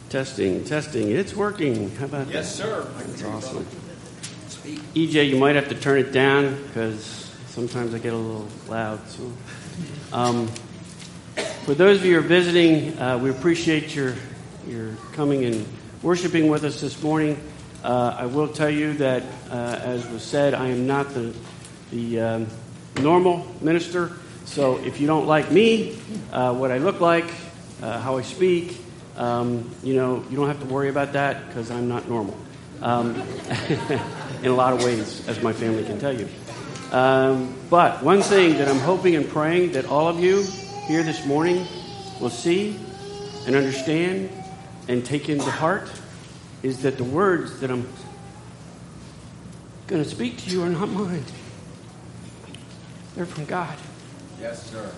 Testing. It's working. How about that? Yes, sir. That's awesome. EJ, you might have to turn it down because sometimes I get a little loud. So, for those of you who are visiting, we appreciate your coming and worshiping with us this morning. I will tell you that, as was said, I am not the normal minister. So if you don't like me, what I look like, how I speak, you don't have to worry about that because I'm not normal in a lot of ways, as my family can tell you. But one thing that I'm hoping and praying that all of you here this morning will see and understand and take into heart is that the words that I'm going to speak to you are not mine. They're from God. Yes, sir.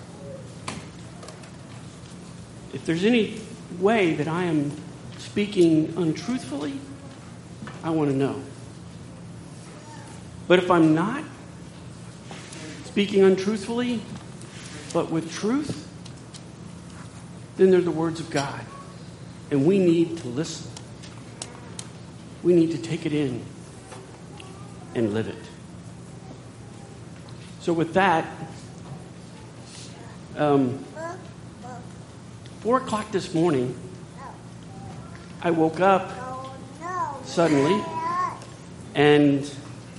If there's any way that I am speaking untruthfully, I want to know. But if I'm not speaking untruthfully, but with truth, then they're the words of God. And we need to listen. We need to take it in and live it. So with that, 4 o'clock this morning, I woke up suddenly and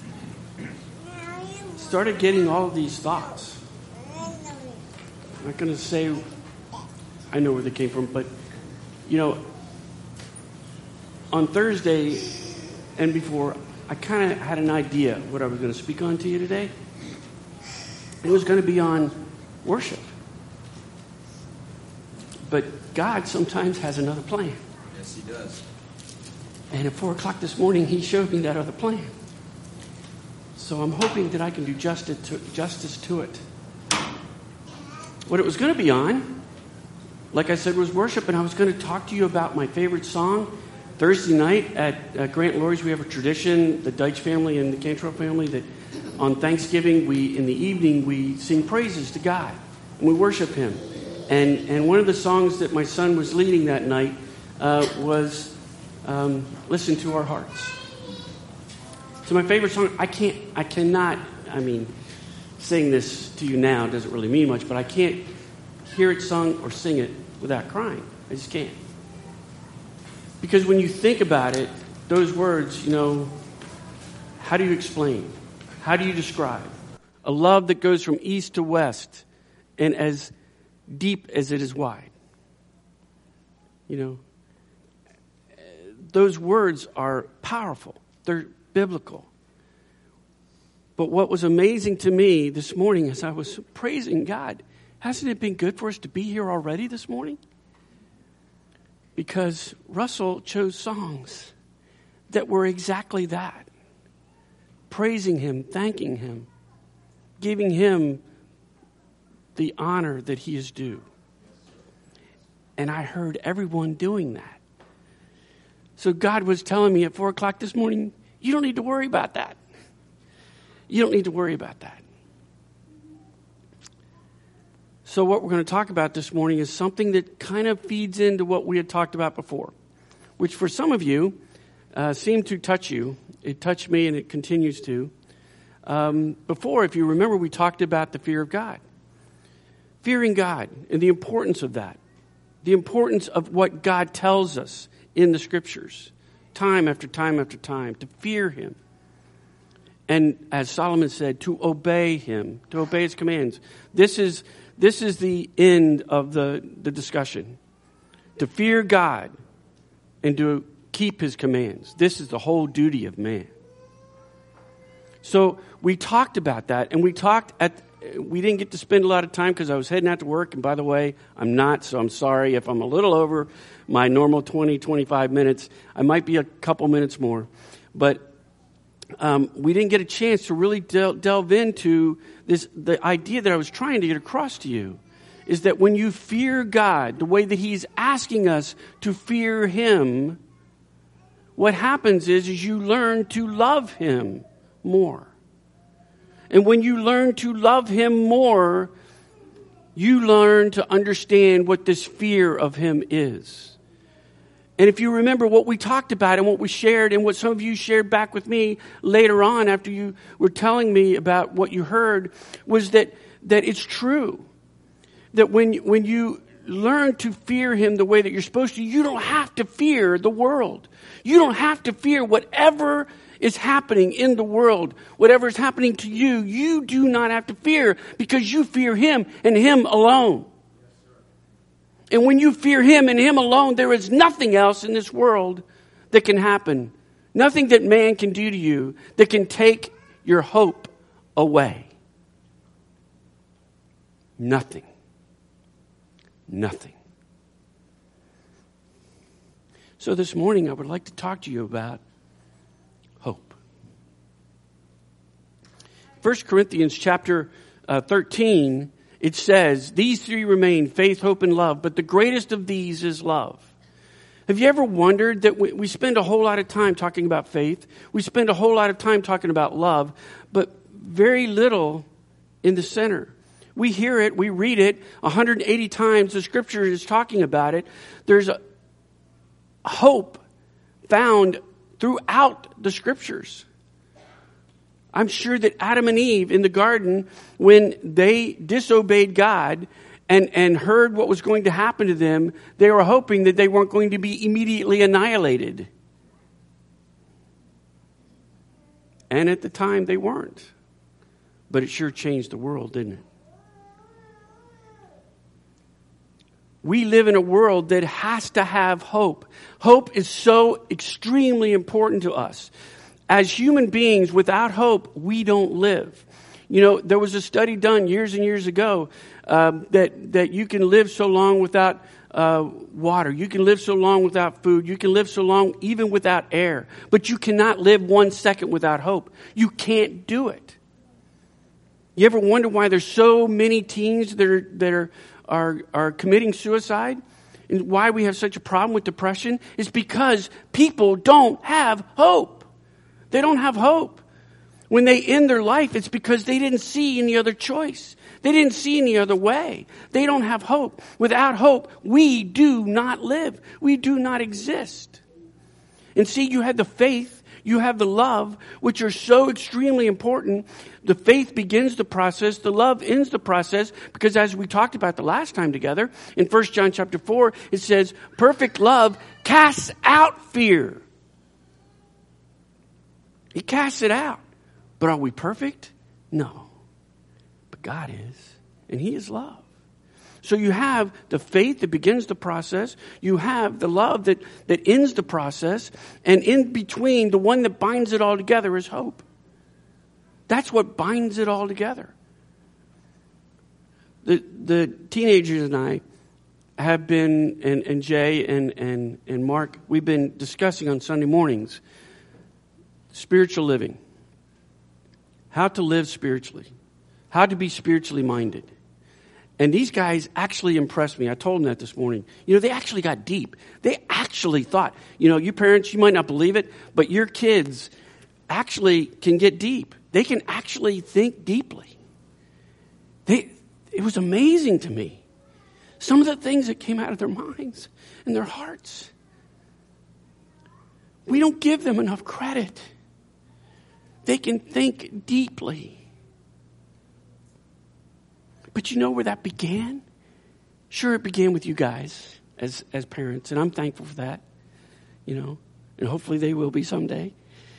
started getting all of these thoughts. I'm not going to say I know where they came from, but, on Thursday and before, I kind of had an idea what I was going to speak on to you today. It was going to be on worship. But God sometimes has another plan. Yes, He does. And at 4 o'clock this morning, He showed me that other plan. So I'm hoping that I can do justice to it. What it was going to be on, like I said, was worship. And I was going to talk to you about my favorite song. Thursday night at Grant Laurie's, we have a tradition, the Deitch family and the Cantrell family, that on Thanksgiving, in the evening, we sing praises to God. And we worship Him. And one of the songs that my son was leading that night was Listen to Our Hearts. So my favorite song, I cannot saying this to you now doesn't really mean much, but I can't hear it sung or sing it without crying. I just can't. Because when you think about it, those words, how do you explain? How do you describe? A love that goes from east to west and as deep as it is wide. Those words are powerful. They're biblical. But what was amazing to me this morning as I was praising God, hasn't it been good for us to be here already this morning? Because Russell chose songs that were exactly that. Praising Him, thanking Him, giving Him the honor that He is due. And I heard everyone doing that. So God was telling me at 4 o'clock this morning, you don't need to worry about that. You don't need to worry about that. So what we're going to talk about this morning is something that kind of feeds into what we had talked about before, which for some of you seemed to touch you. It touched me and it continues to. Before, if you remember, we talked about the fear of God. Fearing God and the importance of that. The importance of what God tells us in the Scriptures, time after time after time, to fear Him. And as Solomon said, to obey Him, to obey His commands. This is the end of the discussion. To fear God and to keep His commands. This is the whole duty of man. So we talked about that, and we didn't get to spend a lot of time because I was heading out to work. And by the way, I'm not, so I'm sorry if I'm a little over my normal 20, 25 minutes. I might be a couple minutes more. But we didn't get a chance to really delve into this. The idea that I was trying to get across to you is that when you fear God, the way that He's asking us to fear Him, what happens is you learn to love Him more. And when you learn to love Him more, you learn to understand what this fear of Him is. And if you remember what we talked about and what we shared and what some of you shared back with me later on after you were telling me about what you heard, was that it's true. That when you learn to fear him the way that you're supposed to, you don't have to fear the world. You don't have to fear whatever is happening in the world. Whatever is happening to you, you do not have to fear because you fear him and him alone. And when you fear him and him alone, there is nothing else in this world that can happen. Nothing that man can do to you that can take your hope away. Nothing. Nothing. So this morning I would like to talk to you about hope. 1 Corinthians chapter 13, it says, these three remain, faith, hope, and love, but the greatest of these is love. Have you ever wondered that we spend a whole lot of time talking about faith, we spend a whole lot of time talking about love, but very little in the center? We hear it, we read it 180 times. The scripture is talking about it. There's a hope found throughout the scriptures. I'm sure that Adam and Eve in the garden, when they disobeyed God and heard what was going to happen to them, they were hoping that they weren't going to be immediately annihilated. And at the time, they weren't. But it sure changed the world, didn't it? We live in a world that has to have hope. Hope is so extremely important to us. As human beings, without hope, we don't live. You know, there was a study done years and years ago that you can live so long without water. You can live so long without food. You can live so long even without air. But you cannot live 1 second without hope. You can't do it. You ever wonder why there's so many teens that are committing suicide? And why we have such a problem with depression? Is because people don't have hope. They don't have hope. When they end their life, it's because they didn't see any other choice. They didn't see any other way. They don't have hope. Without hope, we do not live. We do not exist. And see, you have the faith, you have the love, which are so extremely important. The faith begins the process. The love ends the process. Because as we talked about the last time together, in 1 John chapter 4, it says, perfect love casts out fear. He casts it out. But are we perfect? No. But God is. And he is love. So you have the faith that begins the process. You have the love that ends the process. And in between, the one that binds it all together is hope. That's what binds it all together. The teenagers and I have been, and Jay and Mark, we've been discussing on Sunday mornings spiritual living. How to live spiritually. How to be spiritually minded. And these guys actually impressed me. I told them that this morning. You know, they actually got deep. They actually thought, you know, you parents, you might not believe it, but your kids actually can get deep. They can actually think deeply. It was amazing to me. Some of the things that came out of their minds and their hearts. We don't give them enough credit. They can think deeply. But you know where that began? Sure, it began with you guys as parents, and I'm thankful for that. You know, and hopefully they will be someday.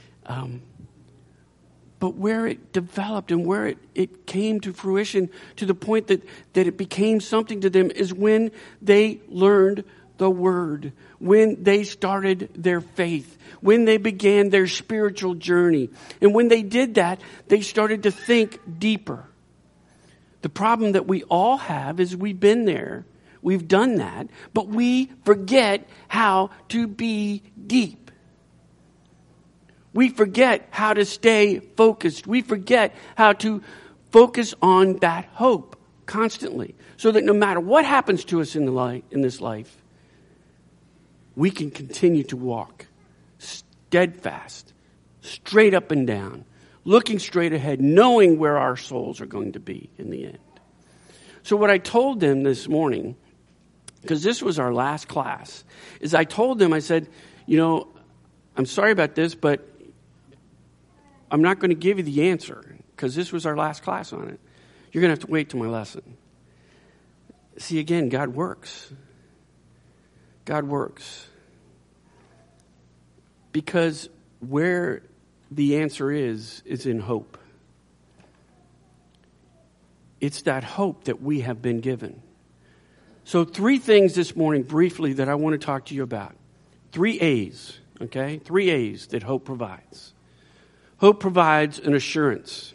But where it developed and where it came to fruition to the point that it became something to them is when they learned the Word, when they started their faith, when they began their spiritual journey. And when they did that, they started to think deeper. The problem that we all have is we've been there, we've done that, but we forget how to be deep. We forget how to stay focused. We forget how to focus on that hope constantly, so that no matter what happens to us in this life, we can continue to walk steadfast, straight up and down, looking straight ahead, knowing where our souls are going to be in the end. So what I told them this morning because this was our last class, is I told them, I said, you know, I'm sorry about this, but I'm not going to give you the answer because this was our last class on it. You're going to have to wait till my lesson. See, again, God works. God works. Because where the answer is in hope. It's that hope that we have been given. So 3 things this morning, briefly, that I want to talk to you about. 3 A's, okay? 3 A's that hope provides. Hope provides an assurance.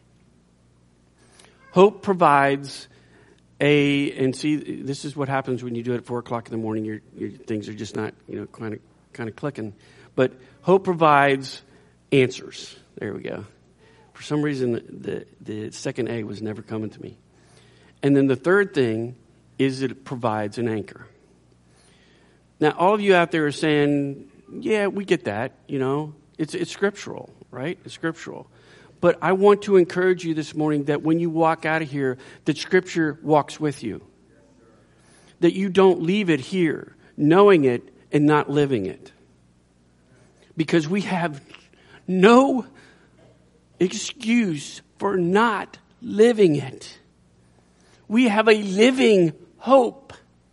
Hope provides and see, this is what happens when you do it at 4 o'clock in the morning. Your things are just not, kind of clicking. But hope provides answers. There we go. For some reason, the second A was never coming to me. And then the third thing is that it provides an anchor. Now, all of you out there are saying, yeah, we get that, It's scriptural, right? It's scriptural. But I want to encourage you this morning that when you walk out of here, that Scripture walks with you. That you don't leave it here, knowing it and not living it. Because we have no excuse for not living it. We have a living hope.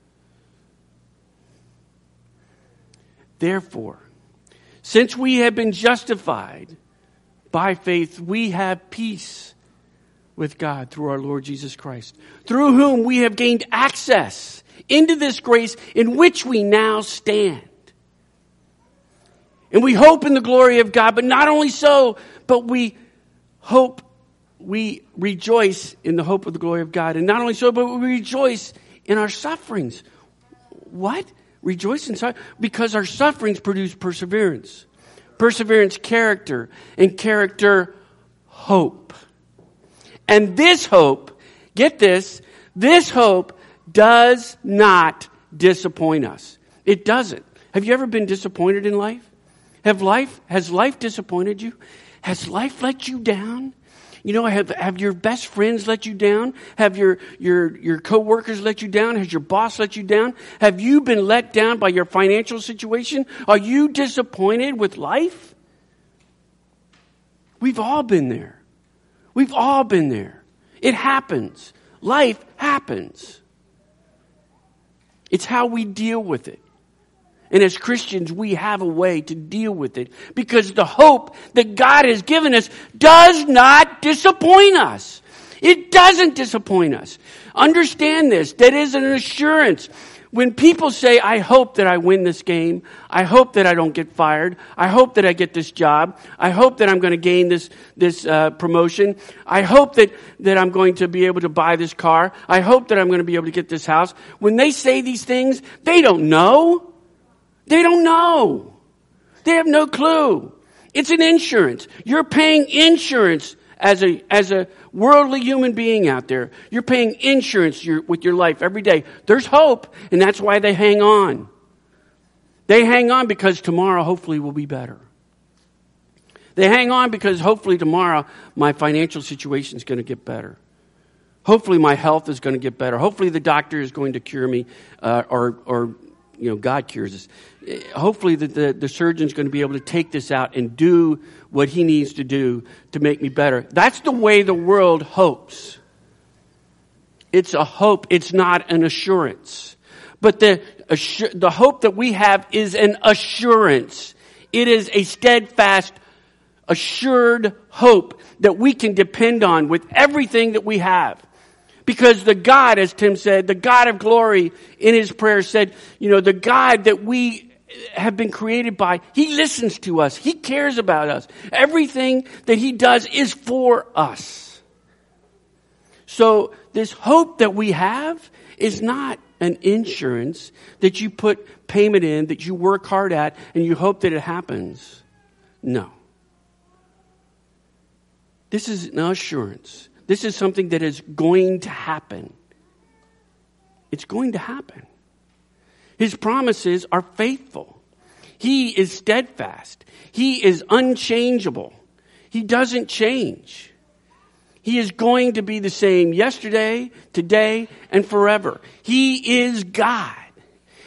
Therefore, since we have been justified by faith, we have peace with God through our Lord Jesus Christ, through whom we have gained access into this grace in which we now stand. And we hope in the glory of God, but not only so, but we rejoice in the hope of the glory of God. And not only so, but we rejoice in our sufferings. What? Rejoice in suffering? Because our sufferings produce perseverance. Perseverance, character, and character, hope. And this hope, get this hope does not disappoint us. It doesn't. Have you ever been disappointed in life? Has life disappointed you? Has life let you down? Have your best friends let you down? Have your coworkers let you down? Has your boss let you down? Have you been let down by your financial situation? Are you disappointed with life? We've all been there. We've all been there. It happens. Life happens. It's how we deal with it. And as Christians, we have a way to deal with it because the hope that God has given us does not disappoint us. It doesn't disappoint us. Understand this. That is an assurance. When people say, I hope that I win this game. I hope that I don't get fired. I hope that I get this job. I hope that I'm going to gain this promotion. I hope that I'm going to be able to buy this car. I hope that I'm going to be able to get this house. When they say these things, they don't know. They don't know. They have no clue. It's an insurance. You're paying insurance as a worldly human being out there. You're paying insurance with your life every day. There's hope, and that's why they hang on. They hang on because tomorrow hopefully will be better. They hang on because hopefully tomorrow my financial situation is going to get better. Hopefully my health is going to get better. Hopefully the doctor is going to cure me, or God cures us. Hopefully the surgeon's going to be able to take this out and do what he needs to do to make me better. That's the way the world hopes. It's a hope. It's not an assurance. But the hope that we have is an assurance. It is a steadfast, assured hope that we can depend on with everything that we have. Because the God, as Tim said, the God of glory in his prayer said, the God that we have been created by, he listens to us. He cares about us. Everything that he does is for us. So this hope that we have is not an insurance that you put payment in, that you work hard at, and you hope that it happens. No. This is an assurance. This is something that is going to happen. It's going to happen. His promises are faithful. He is steadfast. He is unchangeable. He doesn't change. He is going to be the same yesterday, today, and forever. He is God.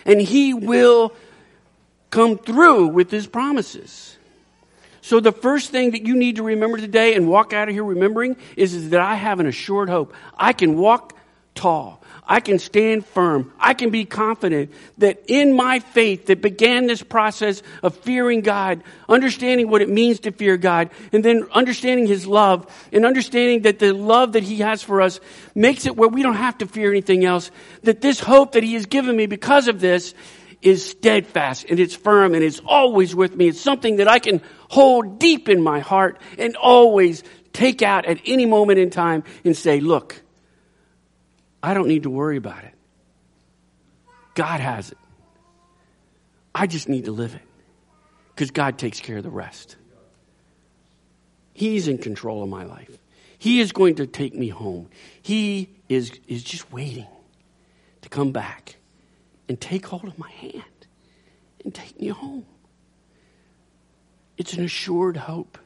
and he will come through with his promises. So the first thing that you need to remember today and walk out of here remembering is that I have an assured hope. I can walk tall. I can stand firm. I can be confident that in my faith that began this process of fearing God, understanding what it means to fear God, and then understanding his love, and understanding that the love that he has for us makes it where we don't have to fear anything else, that this hope that he has given me because of this is steadfast, and it's firm, and it's always with me. It's something that I can hold deep in my heart and always take out at any moment in time and say, look, I don't need to worry about it. God has it. I just need to live it because God takes care of the rest. He's in control of my life. He is going to take me home. He is just waiting to come back and take hold of my hand and take me home. It's an assured hope.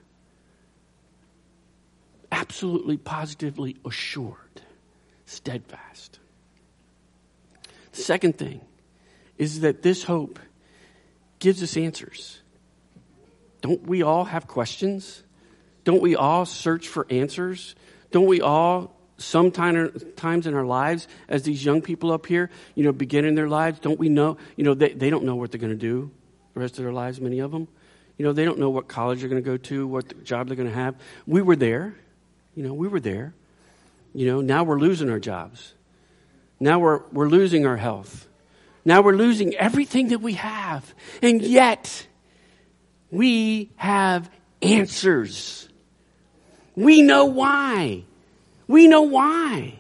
Absolutely, positively assured. Steadfast. The second thing is that this hope gives us answers. Don't we all have questions? Don't we all search for answers? Don't we all sometimes in our lives, as these young people up here, beginning their lives, don't we know, they don't know what they're going to do the rest of their lives, many of them. They don't know what college they're going to go to, what job they're going to have. We were there. We were there. Now we're losing our jobs. Now we're losing our health. Now we're losing everything that we have. And yet, we have answers. We know why. We know why.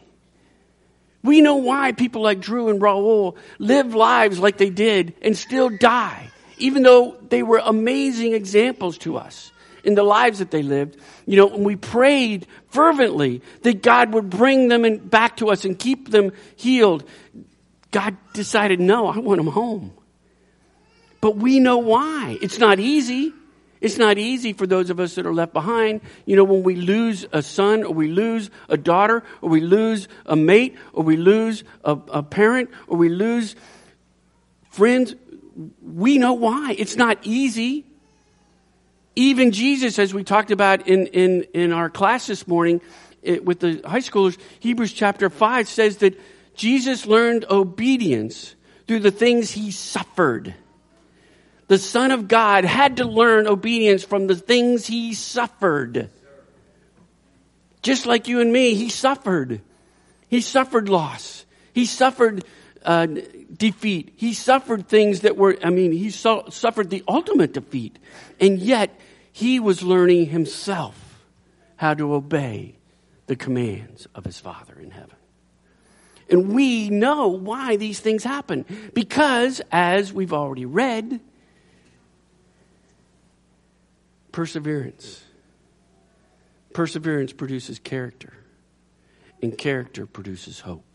We know why people like Drew and Raul live lives like they did and still die, even though they were amazing examples to us in the lives that they lived. And we prayed fervently that God would bring them back to us and keep them healed. God decided, no, I want them home. But we know why. It's not easy. It's not easy for those of us that are left behind. When we lose a son, or we lose a daughter, or we lose a mate, or we lose a parent, or we lose friends, we know why. It's not easy. Even Jesus, as we talked about in our class this morning with the high schoolers, Hebrews chapter 5 says that Jesus learned obedience through the things he suffered. The Son of God had to learn obedience from the things he suffered. Just like you and me, he suffered. He suffered loss. He suffered defeat. He suffered things that were, he suffered the ultimate defeat. And yet, he was learning himself how to obey the commands of his Father in heaven. And we know why these things happen. Because, as we've already read, perseverance. Perseverance produces character. And character produces hope.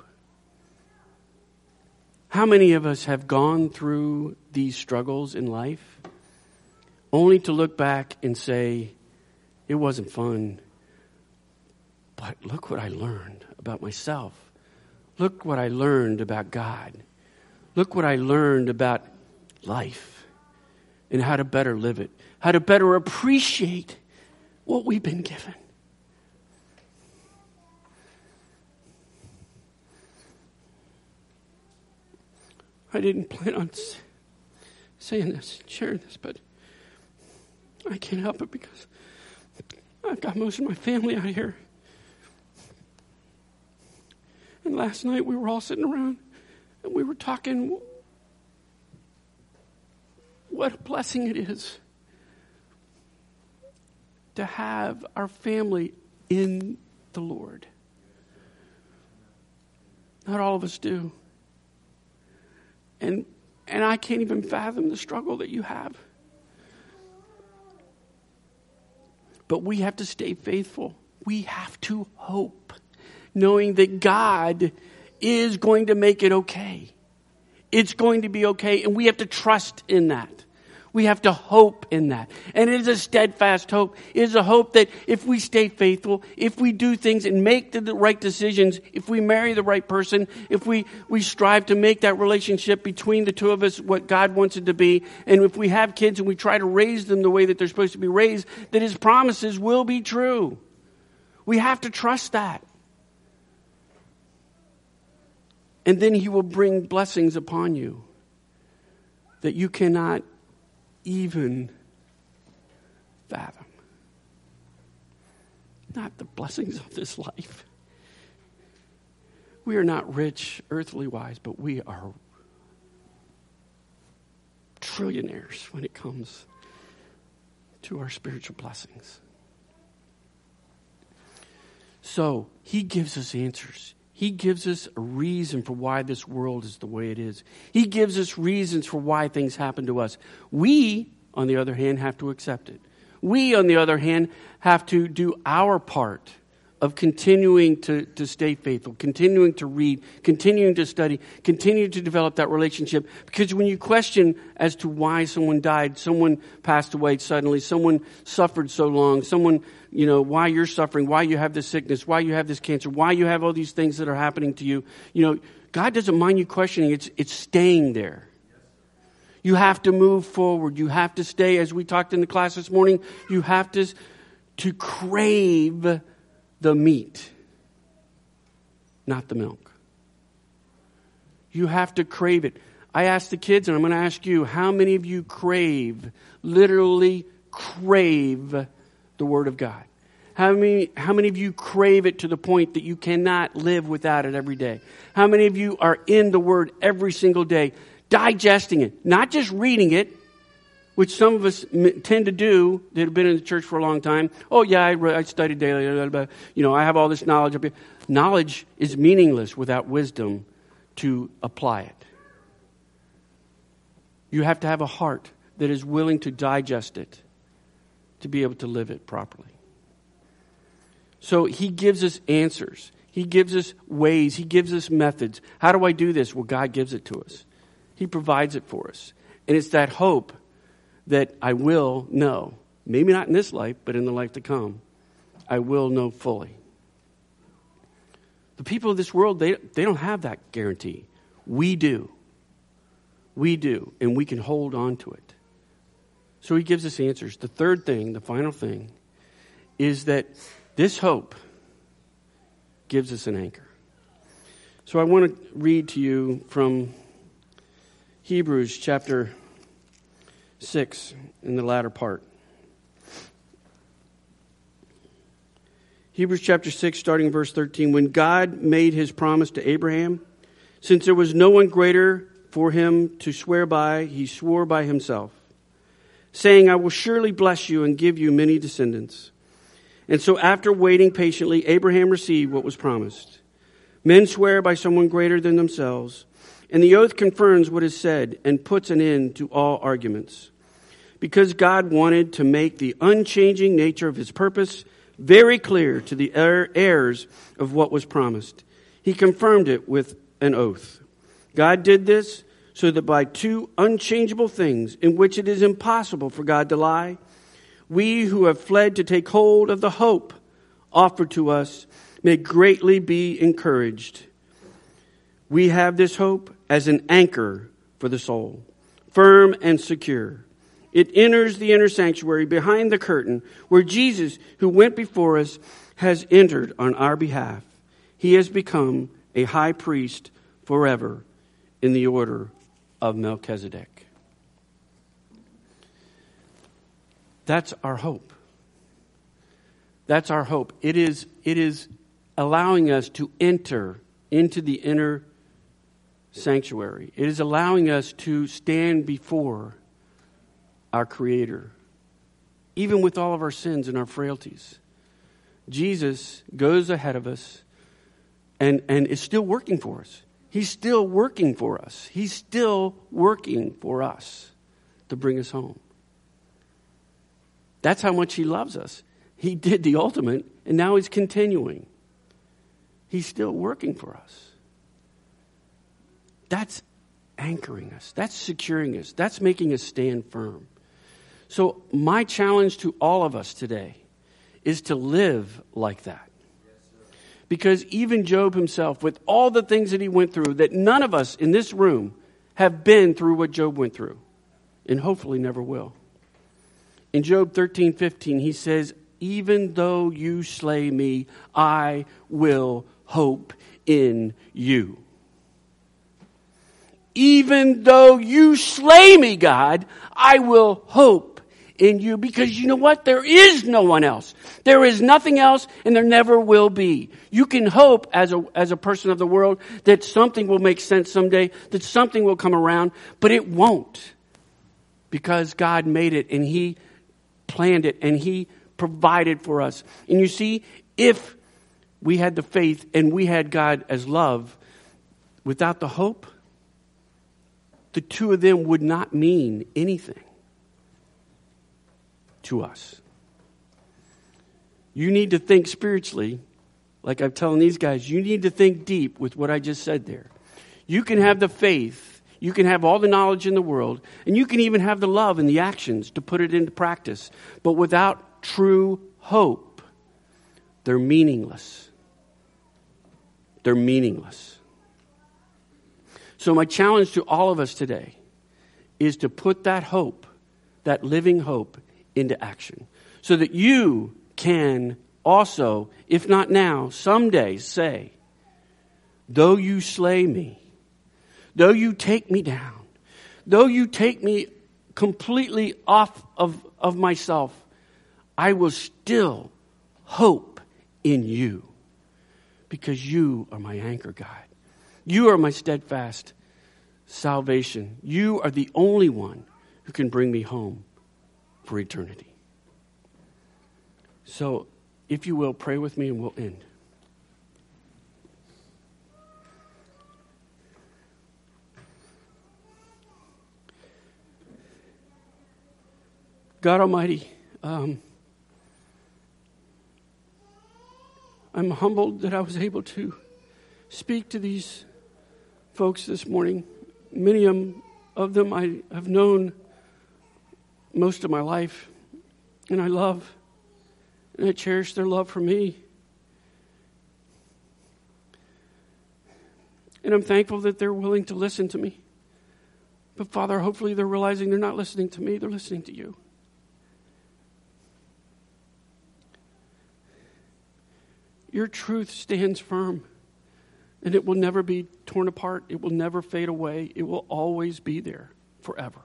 How many of us have gone through these struggles in life only to look back and say, it wasn't fun, but look what I learned about myself. Look what I learned about God. Look what I learned about life and how to better live it, how to better appreciate what we've been given. I didn't plan on saying this, sharing this, but I can't help it because I've got most of my family out here. And last night we were all sitting around and we were talking what a blessing it is to have our family in the Lord. Not all of us do. And I can't even fathom the struggle that you have. But we have to stay faithful. We have to hope, knowing that God is going to make it okay. It's going to be okay, and we have to trust in that. We have to hope in that. And it is a steadfast hope. It is a hope that if we stay faithful, if we do things and make the right decisions, if we marry the right person, if we strive to make that relationship between the two of us what God wants it to be, and if we have kids and we try to raise them the way that they're supposed to be raised, that His promises will be true. We have to trust that. And then He will bring blessings upon you that you cannot even fathom. Not the blessings of this life. We are not rich earthly wise, but we are trillionaires when it comes to our spiritual blessings. So He gives us answers. He gives us a reason for why this world is the way it is. He gives us reasons for why things happen to us. We, on the other hand, have to accept it. We, on the other hand, have to do our part of continuing to stay faithful, continuing to read, continuing to study, continuing to develop that relationship. Because when you question as to why someone died, someone passed away suddenly, someone suffered so long, someone, why you're suffering, why you have this sickness, why you have this cancer, why you have all these things that are happening to you, God doesn't mind you questioning. It's staying there. You have to move forward. You have to stay, as we talked in the class this morning, you have to crave the meat, not the milk. You have to crave it. I asked the kids, and I'm going to ask you, how many of you literally crave the Word of God? How many of you crave it to the point that you cannot live without it every day? How many of you are in the Word every single day, digesting it, not just reading it, which some of us tend to do that have been in the church for a long time. Oh, yeah, I study daily. I have all this knowledge up here. Knowledge is meaningless without wisdom to apply it. You have to have a heart that is willing to digest it to be able to live it properly. So He gives us answers. He gives us ways. He gives us methods. How do I do this? Well, God gives it to us. He provides it for us. And it's that hope that I will know, maybe not in this life, but in the life to come, I will know fully. The people of this world, they don't have that guarantee. We do. We do, and we can hold on to it. So He gives us answers. The third thing, the final thing, is that this hope gives us an anchor. So I want to read to you from Hebrews chapter 6 in the latter part. Hebrews chapter 6, starting in verse 13. When God made His promise to Abraham, since there was no one greater for him to swear by, He swore by Himself, saying, I will surely bless you and give you many descendants. And so after waiting patiently, Abraham received what was promised. Men swear by someone greater than themselves, and the oath confirms what is said and puts an end to all arguments. Because God wanted to make the unchanging nature of His purpose very clear to the heirs of what was promised, He confirmed it with an oath. God did this so that by two unchangeable things in which it is impossible for God to lie, we who have fled to take hold of the hope offered to us may greatly be encouraged. We have this hope as an anchor for the soul, firm and secure. It enters the inner sanctuary behind the curtain where Jesus, who went before us, has entered on our behalf. He has become a high priest forever in the order of Melchizedek. That's our hope. That's our hope. It is allowing us to enter into the inner sanctuary. It is allowing us to stand before our Creator, even with all of our sins and our frailties. Jesus goes ahead of us and is still working for us. He's still working for us. He's still working for us to bring us home. That's how much He loves us. He did the ultimate, and now He's continuing. He's still working for us. That's anchoring us. That's securing us. That's making us stand firm. So my challenge to all of us today is to live like that. Because even Job himself, with all the things that he went through, that none of us in this room have been through what Job went through, and hopefully never will. In Job 13:15, he says, even though you slay me, I will hope in you. Even though you slay me, God, I will hope in you. Because you know what? There is no one else. There is nothing else, and there never will be. You can hope as a person of the world that something will make sense someday, that something will come around, but it won't. Because God made it, and He planned it, and He provided for us. And you see, if we had the faith and we had God as love, without the hope, the two of them would not mean anything to us. You need to think spiritually, like I'm telling these guys, you need to think deep with what I just said there. You can have the faith, you can have all the knowledge in the world, and you can even have the love and the actions to put it into practice. But without true hope, they're meaningless. They're meaningless. So my challenge to all of us today is to put that hope, that living hope, into action. So that you can also, if not now, someday say, though you slay me, though you take me down, though you take me completely off of myself, I will still hope in you. Because you are my anchor, God. You are my steadfast salvation. You are the only one who can bring me home for eternity. So, if you will, pray with me and we'll end. God Almighty, I'm humbled that I was able to speak to these folks this morning. Many of them I have known most of my life, and I love, and I cherish their love for me. And I'm thankful that they're willing to listen to me. But Father, hopefully they're realizing they're not listening to me, they're listening to you. Your truth stands firm, and it will never be torn apart. It will never fade away. It will always be there forever.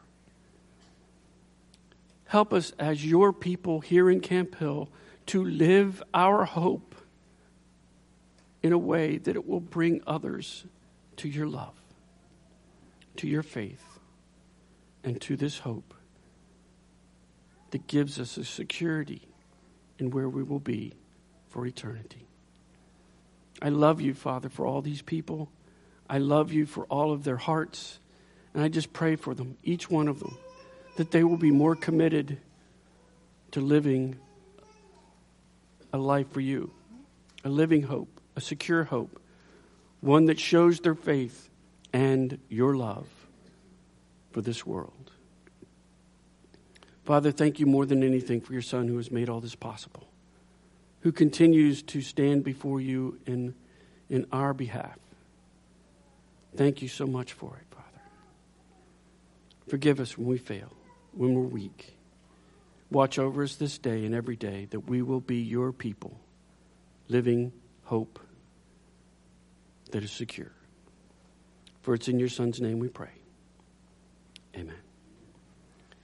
Help us as your people here in Camp Hill to live our hope in a way that it will bring others to your love, to your faith, and to this hope that gives us a security in where we will be for eternity. I love you, Father, for all these people. I love you for all of their hearts. And I just pray for them, each one of them, that they will be more committed to living a life for you, a living hope, a secure hope, one that shows their faith and your love for this world. Father, thank you more than anything for your Son who has made all this possible, who continues to stand before you in our behalf. Thank you so much for it, Father. Forgive us when we fail, when we're weak. Watch over us this day and every day, that we will be your people, living hope that is secure. For it's in your Son's name we pray. Amen.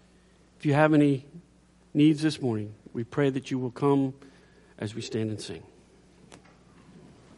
If you have any needs this morning, we pray that you will come as we stand and sing.